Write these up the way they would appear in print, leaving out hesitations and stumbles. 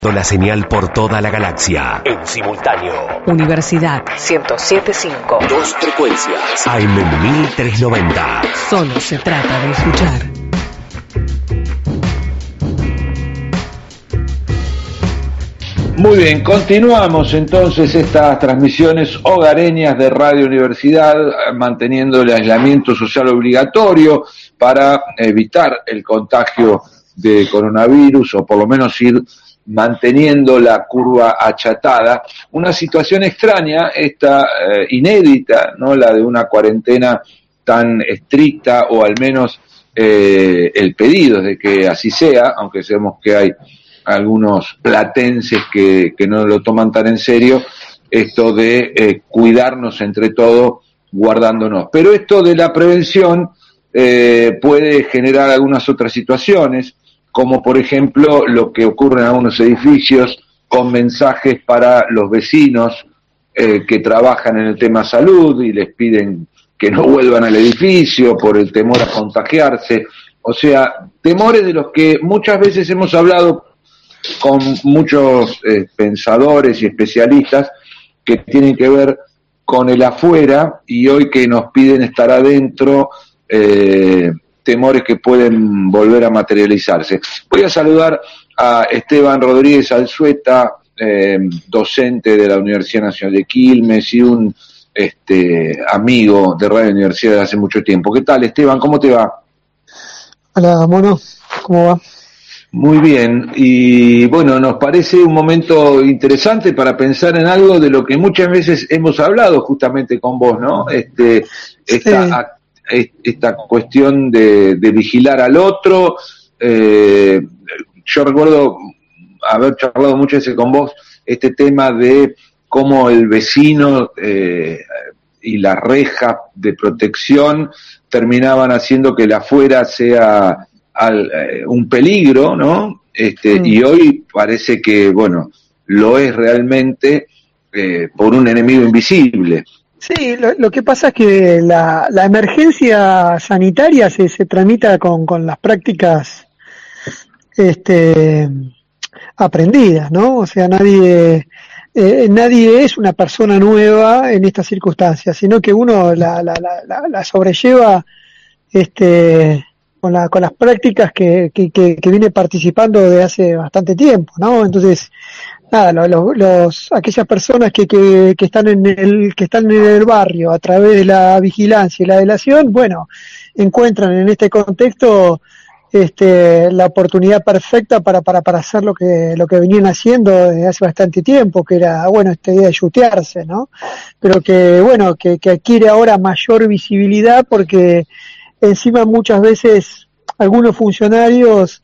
La señal por toda la galaxia. En simultáneo. Universidad 107.5. Dos frecuencias. AM 1390. Solo se trata de escuchar. Muy bien, continuamos entonces estas transmisiones hogareñas de Radio Universidad, manteniendo el aislamiento social obligatorio para evitar el contagio de coronavirus, o por lo menos ir manteniendo la curva achatada. Una situación extraña, esta inédita, ¿no? La de una cuarentena tan estricta, o al menos el pedido es de que así sea, aunque sabemos que hay algunos platenses que no lo toman tan en serio, esto de cuidarnos entre todos, guardándonos. Pero esto de la prevención puede generar algunas otras situaciones, como por ejemplo lo que ocurre en algunos edificios con mensajes para los vecinos que trabajan en el tema salud y les piden que no vuelvan al edificio por el temor a contagiarse. O sea, temores de los que muchas veces hemos hablado con muchos pensadores y especialistas, que tienen que ver con el afuera, y hoy que nos piden estar adentro, temores que pueden volver a materializarse. Voy a saludar a Esteban Rodríguez Alzueta, docente de la Universidad Nacional de Quilmes y un amigo de Radio Universidad de hace mucho tiempo. ¿Qué tal, Esteban? ¿Cómo te va? Hola, Mono. ¿Cómo va? Muy bien, y bueno, nos parece un momento interesante para pensar en algo de lo que muchas veces hemos hablado justamente con vos, ¿no? Esta cuestión de vigilar al otro. Yo recuerdo haber charlado muchas veces con vos este tema de cómo el vecino y la reja de protección terminaban haciendo que el afuera sea un peligro, ¿no? Y hoy parece que, bueno, lo es realmente por un enemigo invisible. Sí, lo que pasa es que la emergencia sanitaria se tramita con las prácticas aprendidas, ¿no? O sea, nadie es una persona nueva en estas circunstancias, sino que uno la sobrelleva con las prácticas que viene participando desde hace bastante tiempo, ¿no? Entonces, nada, aquellas personas que están en el barrio a través de la vigilancia y la delación, bueno, encuentran en este contexto la oportunidad perfecta para hacer lo que venían haciendo desde hace bastante tiempo, que era, bueno, esta idea de yutearse, ¿no? Pero que, bueno, que adquiere ahora mayor visibilidad, porque encima muchas veces algunos funcionarios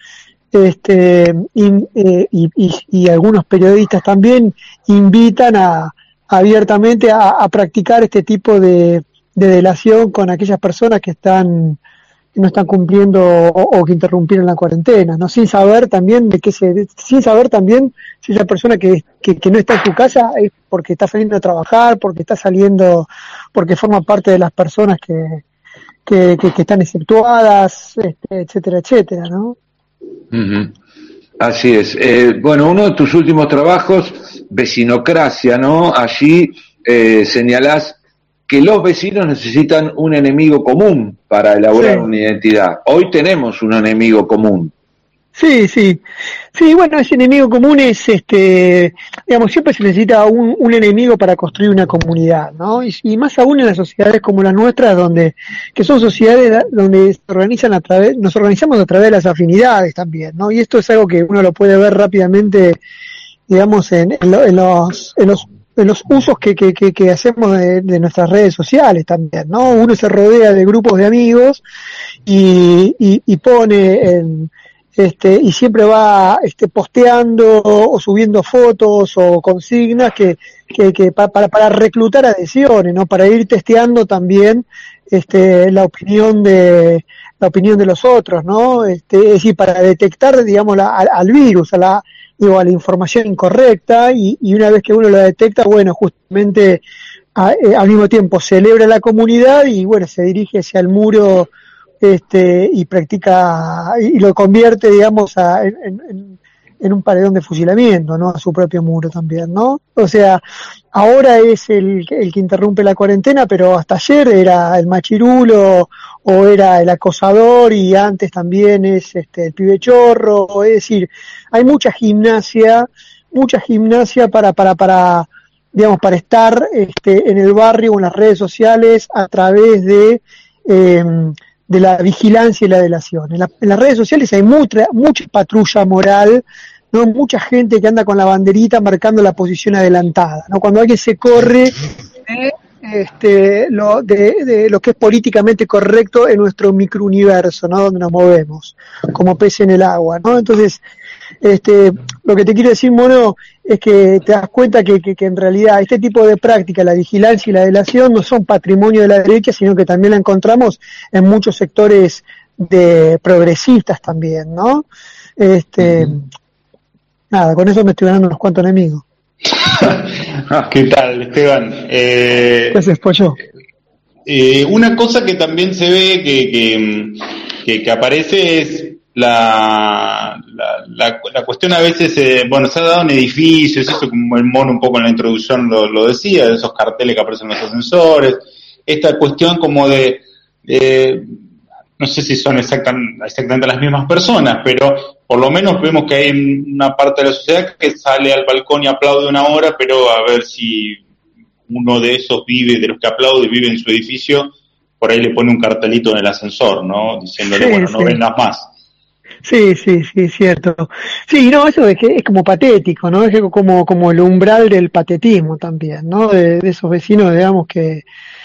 y algunos periodistas también invitan abiertamente a practicar este tipo de delación con aquellas personas que no están cumpliendo o que interrumpieron la cuarentena, ¿no? Sin saber también si esa persona que no está en su casa es porque está saliendo a trabajar, porque forma parte de las personas que están exceptuadas, etcétera, etcétera, ¿no? Uh-huh. Así es. Bueno, uno de tus últimos trabajos, Vecinocracia, ¿no? Allí señalás que los vecinos necesitan un enemigo común para elaborar una identidad. Hoy tenemos un enemigo común. Sí, bueno, ese enemigo común es, digamos, siempre se necesita un enemigo para construir una comunidad, ¿no? Y más aún en las sociedades como las nuestras, que son sociedades donde nos organizamos a través de las afinidades también, ¿no? Y esto es algo que uno lo puede ver rápidamente, digamos, en los usos que hacemos de nuestras redes sociales también, ¿no? Uno se rodea de grupos de amigos y pone y siempre va posteando o subiendo fotos o consignas que para reclutar adhesiones, ¿no? Para ir testeando también la opinión de los otros, ¿no? Es decir, para detectar, digamos, al virus, a la información incorrecta, y una vez que uno la detecta, bueno, justamente al mismo tiempo celebra la comunidad y, bueno, se dirige hacia el muro y practica y lo convierte, digamos, en un paredón de fusilamiento, ¿no? A su propio muro también, ¿no? O sea, ahora es el que interrumpe la cuarentena, pero hasta ayer era el machirulo o era el acosador, y antes también es el pibe chorro. Es decir, hay mucha gimnasia para digamos, para estar en el barrio o en las redes sociales a través de la vigilancia y la delación. En las redes sociales hay mucha patrulla moral, ¿no? Mucha gente que anda con la banderita marcando la posición adelantada, ¿no? Cuando alguien se corre de lo que es políticamente correcto en nuestro microuniverso, ¿no? Donde nos movemos, como pez en el agua, ¿no? Entonces, lo que te quiero decir, Mono, es que te das cuenta que en realidad este tipo de práctica, la vigilancia y la delación, no son patrimonio de la derecha, sino que también la encontramos en muchos sectores de progresistas también, ¿no? Nada, con eso me estoy ganando unos cuantos enemigos. ¿Qué tal, Esteban? ¿Qué haces, Pollo? Una cosa que también se ve que aparece es la cuestión a veces, se ha dado en edificios, eso como el Mono un poco en la introducción lo decía, de esos carteles que aparecen en los ascensores, esta cuestión como de no sé si son exactamente las mismas personas, pero por lo menos vemos que hay una parte de la sociedad que sale al balcón y aplaude una hora, pero a ver si uno de esos de los que aplaude, vive en su edificio, por ahí le pone un cartelito en el ascensor, ¿no? Diciéndole, Sí, no vengas más. Sí, cierto. Sí, no, eso es que es como patético, ¿no? Es como el umbral del patetismo también, ¿no? De esos vecinos, digamos, que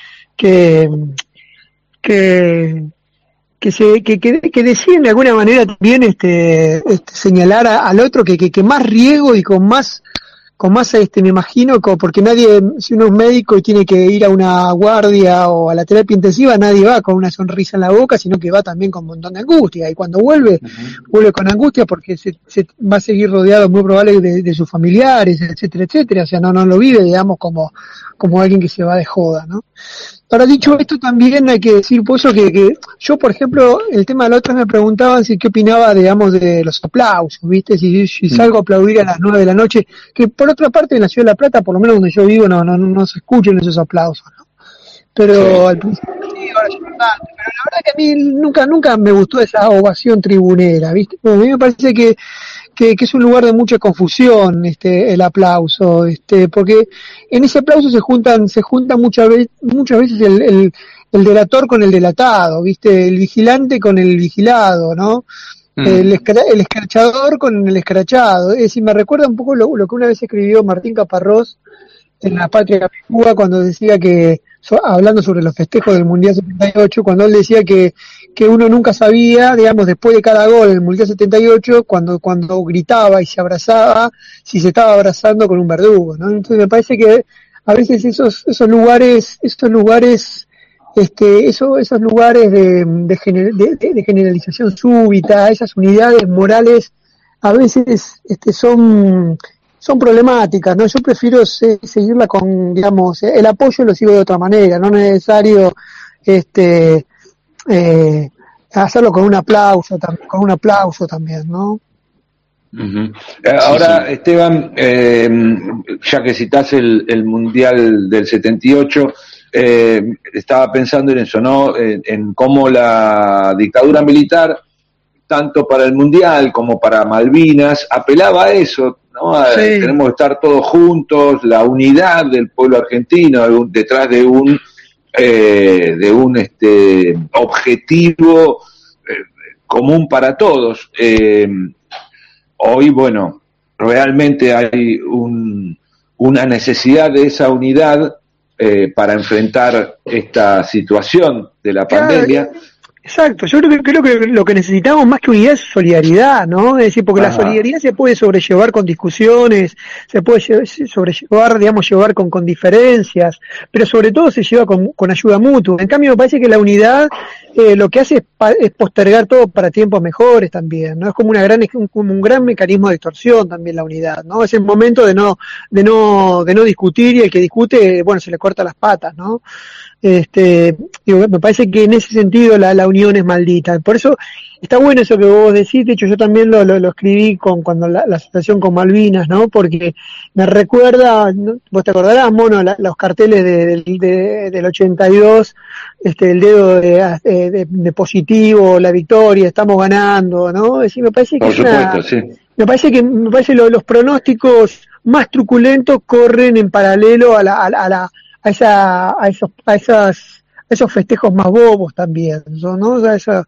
deciden de alguna manera también señalar al otro que más riesgo y con más me imagino, porque si uno es médico y tiene que ir a una guardia o a la terapia intensiva, nadie va con una sonrisa en la boca, sino que va también con un montón de angustia, y cuando vuelve con angustia porque se va a seguir rodeado muy probable de sus familiares, etcétera, o sea, no lo vive, digamos, como alguien que se va de joda, ¿no? Ahora, dicho esto, también hay que decir, Pollo, que yo, por ejemplo, el tema de la otra me preguntaban qué opinaba, digamos, de los aplausos, ¿viste? Si salgo a aplaudir a las 9 de la noche, que por otra parte en la Ciudad de La Plata, por lo menos donde yo vivo, no se escuchan esos aplausos, ¿no? Pero al principio sí, ahora es importante. Pero la verdad que a mí nunca me gustó esa ovación tribunera, ¿viste? A mí me parece que es un lugar de mucha confusión, el aplauso, porque en ese aplauso se juntan muchas veces el delator con el delatado, ¿viste? El vigilante con el vigilado, ¿no? El escrachador con el escrachado. Es decir, me recuerda un poco lo que una vez escribió Martín Caparrós en La Patria Cuba, cuando decía hablando sobre los festejos del Mundial 78, cuando él decía que uno nunca sabía, digamos, después de cada gol en el Mundial 78, cuando gritaba y se abrazaba, si se estaba abrazando con un verdugo, ¿no? Entonces me parece que a veces esos lugares de generalización súbita, esas unidades morales, a veces son problemáticas, ¿no? Yo prefiero seguirla con, digamos, el apoyo lo sigo de otra manera, no es necesario hacerlo con un aplauso también, ¿no? Uh-huh. Ahora, sí. Esteban, ya que citás el Mundial del 78, estaba pensando en eso, ¿no? En cómo la dictadura militar, tanto para el Mundial como para Malvinas, apelaba a eso, ¿no? Sí. Tenemos que estar todos juntos, la unidad del pueblo argentino detrás de un objetivo común para todos. Hoy, bueno, realmente hay una necesidad de esa unidad para enfrentar esta situación de la pandemia. Exacto, yo creo que lo que necesitamos más que unidad es solidaridad, ¿no? Es decir, porque la solidaridad se puede sobrellevar con discusiones, se puede sobrellevar, digamos, llevar con diferencias, pero sobre todo se lleva con ayuda mutua. En cambio, me parece que la unidad lo que hace es postergar todo para tiempos mejores también, ¿no? Es como un gran mecanismo de extorsión también la unidad, ¿no? Es el momento de no discutir, y el que discute, bueno, se le corta las patas, ¿no? Me parece que en ese sentido la unión es maldita. Por eso está bueno eso que vos decís, de hecho yo también lo escribí cuando la situación con Malvinas, ¿no? Porque me recuerda, ¿no? Vos te acordarás, Mono, los carteles del 82, el dedo de positivo, la victoria, estamos ganando, ¿no? Es decir, me parece que Por supuesto, sí. me parece los pronósticos más truculentos corren en paralelo a esos festejos más bobos también, ¿no? O sea,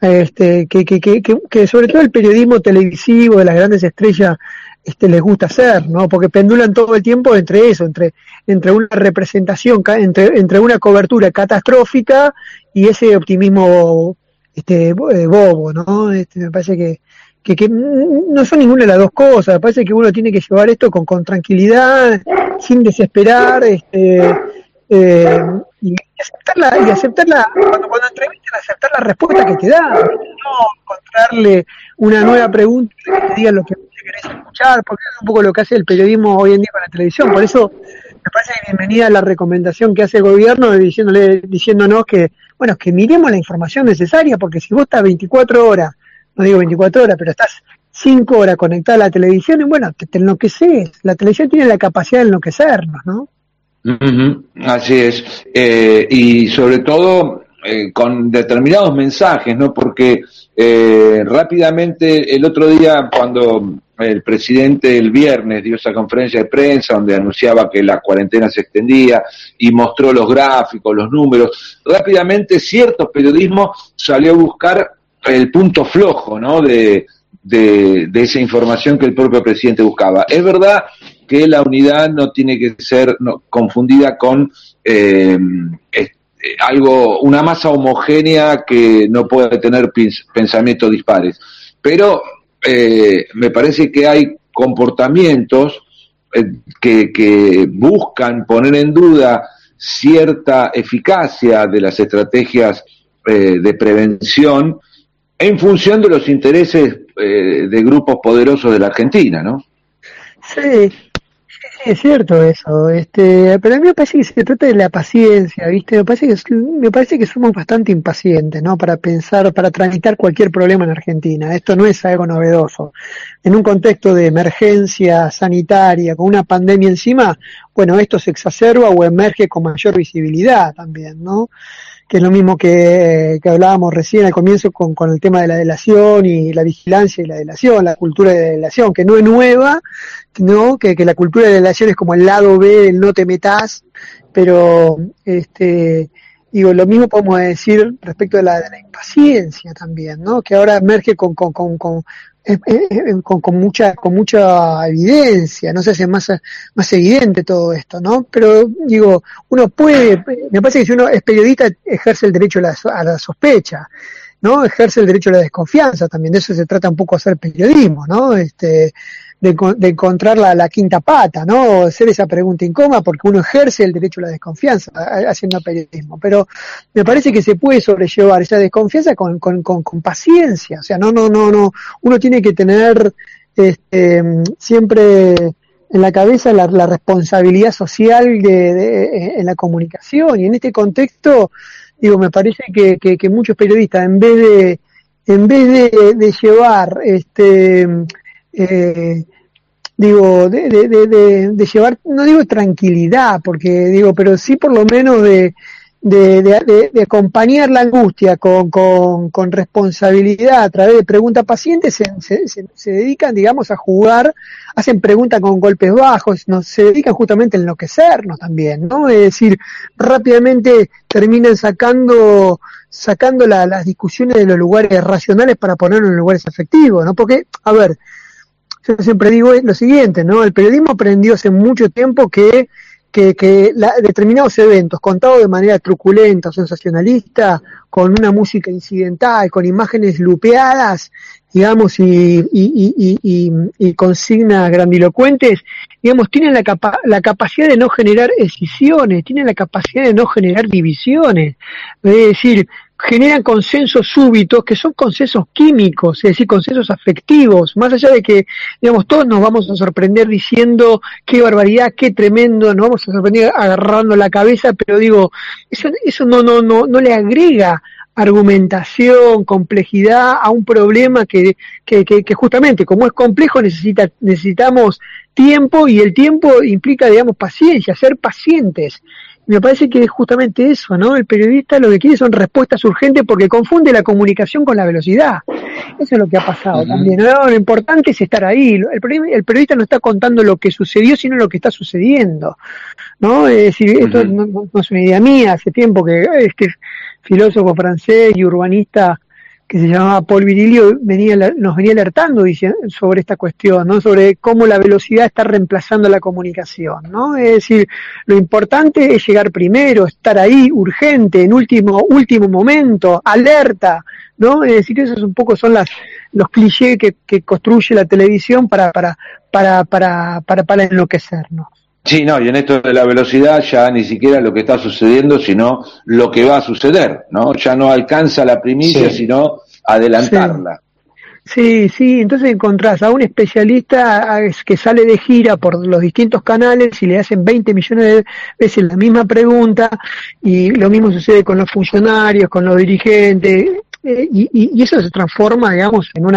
que sobre todo el periodismo televisivo de las grandes estrellas les gusta hacer, ¿no? Porque pendulan todo el tiempo entre eso, entre una representación, entre una cobertura catastrófica y ese optimismo bobo, ¿no? Me parece que no son ninguna de las dos cosas. Me parece que uno tiene que llevar esto con tranquilidad, sin desesperar, y aceptarla cuando entrevistan, aceptar la respuesta que te da, no encontrarle una nueva pregunta que te diga lo que querés escuchar, porque es un poco lo que hace el periodismo hoy en día con la televisión. Por eso me parece bienvenida la recomendación que hace el gobierno diciéndonos que miremos la información necesaria, porque si vos estás 24 horas, no digo 24 horas, pero estás 5 horas conectada a la televisión, y bueno, te enloqueces. La televisión tiene la capacidad de enloquecernos, ¿no? Uh-huh, así es, y sobre todo con determinados mensajes, ¿no? Porque rápidamente el otro día, cuando el presidente el viernes dio esa conferencia de prensa donde anunciaba que la cuarentena se extendía y mostró los gráficos, los números, rápidamente cierto periodismo salió a buscar el punto flojo, ¿no? De esa información que el propio presidente buscaba. Es verdad que la unidad no tiene que ser confundida con una masa homogénea que no puede tener pensamientos dispares, pero me parece que hay comportamientos que buscan poner en duda cierta eficacia de las estrategias de prevención en función de los intereses de grupos poderosos de la Argentina, ¿no? Sí, es cierto eso, pero a mí me parece que se trata de la paciencia, ¿viste? Me parece que somos bastante impacientes, ¿no? Para pensar, para tramitar cualquier problema en Argentina. Esto no es algo novedoso. En un contexto de emergencia sanitaria, con una pandemia encima, bueno, esto se exacerba o emerge con mayor visibilidad también, ¿no? Que es lo mismo que hablábamos recién al comienzo con el tema de la delación y la vigilancia y la delación, la cultura de delación, que no es nueva, ¿no? Que la cultura de delación es como el lado B del no te metás, pero lo mismo podemos decir respecto de la impaciencia también, ¿no? Que ahora emerge con mucha evidencia, no se hace más evidente todo esto, ¿no? Pero digo, uno puede, me parece que si uno es periodista ejerce el derecho a la sospecha, ¿no? Ejerce el derecho a la desconfianza también, de eso se trata un poco hacer periodismo, ¿no? De encontrar la quinta pata, ¿no? Hacer esa pregunta incómoda, porque uno ejerce el derecho a la desconfianza haciendo periodismo, pero me parece que se puede sobrellevar esa desconfianza con paciencia, o sea, no, uno tiene que tener siempre en la cabeza la responsabilidad social en la comunicación, y en este contexto, digo, me parece que muchos periodistas, en vez de llevar de llevar, no digo tranquilidad, porque pero sí por lo menos de acompañar la angustia con responsabilidad a través de preguntas pacientes, se dedican, digamos, a jugar, hacen preguntas con golpes bajos, se dedican justamente a enloquecernos también, ¿no? Es decir, rápidamente terminan sacando las discusiones de los lugares racionales para ponerlos en lugares efectivos, ¿no? Porque, a ver, yo siempre digo lo siguiente, ¿no? El periodismo aprendió hace mucho tiempo que determinados eventos contados de manera truculenta o sensacionalista, con una música incidental, con imágenes lupeadas, digamos, y consignas grandilocuentes, digamos, tienen la capacidad de no generar escisiones, tienen la capacidad de no generar divisiones, es decir, generan consensos súbitos que son consensos químicos, es decir, consensos afectivos, más allá de que, digamos, todos nos vamos a sorprender diciendo qué barbaridad, qué tremendo, nos vamos a sorprender agarrando la cabeza, pero digo, eso no le agrega argumentación, complejidad a un problema que justamente como es complejo necesitamos tiempo, y el tiempo implica, digamos, paciencia, ser pacientes. Me parece que es justamente eso, ¿no? El periodista lo que quiere son respuestas urgentes porque confunde la comunicación con la velocidad. Eso es lo que ha pasado también, ¿no? Lo importante es estar ahí. El periodista no está contando lo que sucedió, sino lo que está sucediendo, ¿no? Es decir, esto no es una idea mía. Hace tiempo que este filósofo francés y urbanista que se llamaba Paul Virilio nos venía alertando sobre esta cuestión, ¿no? Sobre cómo la velocidad está reemplazando la comunicación, ¿no? Es decir, lo importante es llegar primero, estar ahí, urgente, en último momento, alerta, ¿no? Es decir, esos un poco son los clichés que construye la televisión para enloquecernos. Sí, no, y en esto de la velocidad ya ni siquiera lo que está sucediendo, sino lo que va a suceder, ¿no? Ya no alcanza la primicia, sino adelantarla. Sí, entonces encontrás a un especialista que sale de gira por los distintos canales y le hacen 20 millones de veces la misma pregunta, y lo mismo sucede con los funcionarios, con los dirigentes, y eso se transforma, digamos, en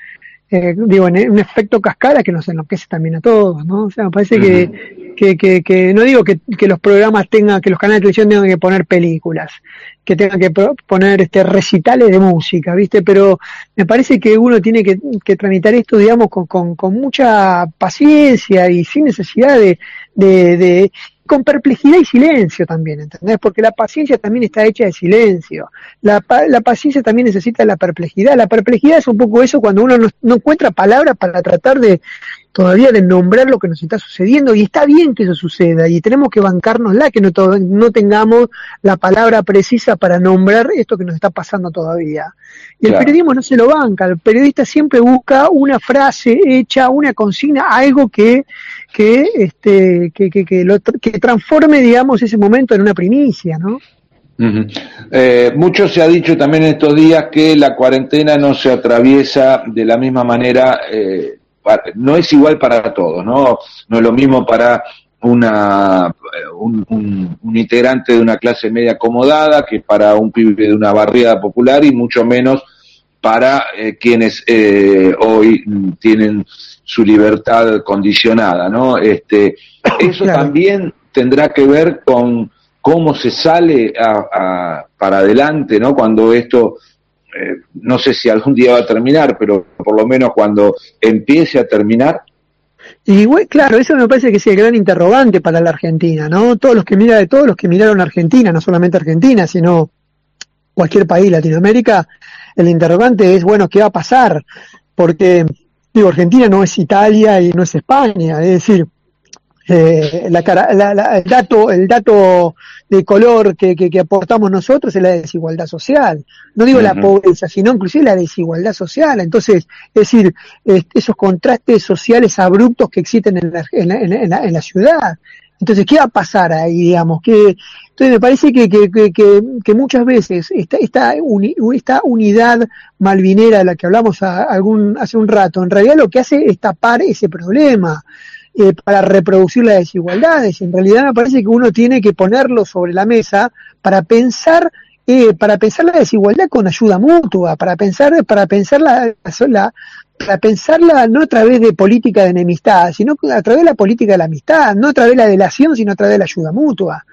en un efecto cascada que nos enloquece también a todos, ¿no? O sea, me parece que no digo que los programas que los canales de televisión tengan que poner películas, que tengan que poner recitales de música, ¿viste? Pero me parece que uno tiene que tramitar esto, digamos, con mucha paciencia y sin necesidad con perplejidad y silencio también, ¿entendés? Porque la paciencia también está hecha de silencio. La paciencia también necesita la perplejidad. La perplejidad es un poco eso, cuando uno no encuentra palabras para tratar todavía de nombrar lo que nos está sucediendo, y está bien que eso suceda, y tenemos que bancárnosla, que no tengamos la palabra precisa para nombrar esto que nos está pasando todavía. Y el periodismo no se lo banca, el periodista siempre busca una frase hecha, una consigna, algo que transforme, digamos, ese momento en una primicia, ¿no? Mucho se ha dicho también en estos días que la cuarentena no se atraviesa de la misma manera, no es igual para todos, ¿no? No es lo mismo para un integrante de una clase media acomodada que para un pibe de una barriada popular, y mucho menos para quienes hoy tienen su libertad condicionada, ¿no? Eso también tendrá que ver con cómo se sale para adelante, ¿no? Cuando esto, no sé si algún día va a terminar, pero por lo menos cuando empiece a terminar. Y claro, eso me parece que es el gran interrogante para la Argentina, ¿no? Todos los que miraron Argentina, no solamente Argentina, sino cualquier país de Latinoamérica, el interrogante es, bueno, ¿qué va a pasar? Porque, Argentina no es Italia y no es España, es decir, el dato de color que aportamos nosotros es la desigualdad social. No digo la pobreza, sino inclusive la desigualdad social. Entonces, es decir, esos contrastes sociales abruptos que existen en la ciudad. Entonces, ¿qué va a pasar ahí, digamos? Entonces me parece que muchas veces esta unidad malvinera de la que hablamos hace un rato, en realidad lo que hace es tapar ese problema para reproducir las desigualdades. En realidad me parece que uno tiene que ponerlo sobre la mesa para pensar la desigualdad con ayuda mutua, para pensarla no a través de política de enemistad, sino a través de la política de la amistad, no a través de la delación, sino a través de la ayuda mutua.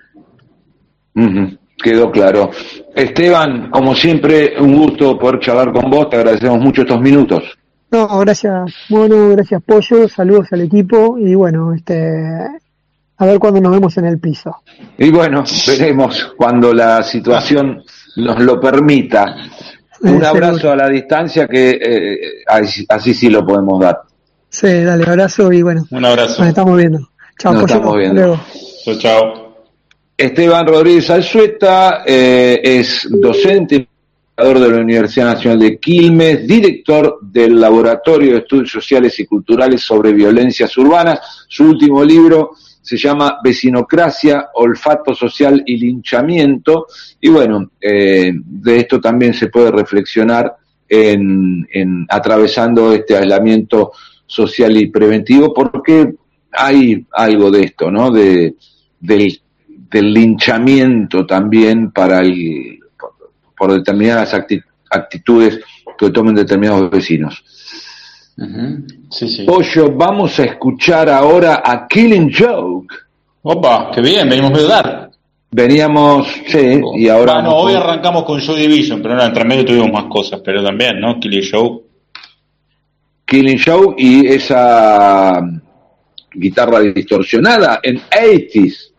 Quedó claro. Esteban, como siempre, un gusto poder charlar con vos, te agradecemos mucho estos minutos. No, gracias, gracias Pollo, saludos al equipo, y bueno, a ver cuándo nos vemos en el piso. Y bueno, veremos cuando la situación nos lo permita. Un abrazo a la distancia que así sí lo podemos dar. Sí, dale, abrazo y bueno. Un abrazo. Nos estamos viendo. Chao, nos estamos viendo. Chao. Esteban Rodríguez Alzueta es docente de la Universidad Nacional de Quilmes, director del Laboratorio de Estudios Sociales y Culturales sobre Violencias Urbanas. Su último libro se llama Vecinocracia, Olfato Social y Linchamiento, y bueno, de esto también se puede reflexionar en atravesando este aislamiento social y preventivo, porque hay algo de esto, ¿no? Del linchamiento también por determinadas actitudes que tomen determinados vecinos. Uh-huh. Sí, sí. Pollo, vamos a escuchar ahora a Killing Joke. Opa, qué bien, venimos a ayudar. Veníamos, sí, y ahora... Bueno, hoy arrancamos con Joy Division, pero no, entre medio tuvimos más cosas, pero también, ¿no? Killing Joke. Killing Joke y esa guitarra distorsionada en 80s.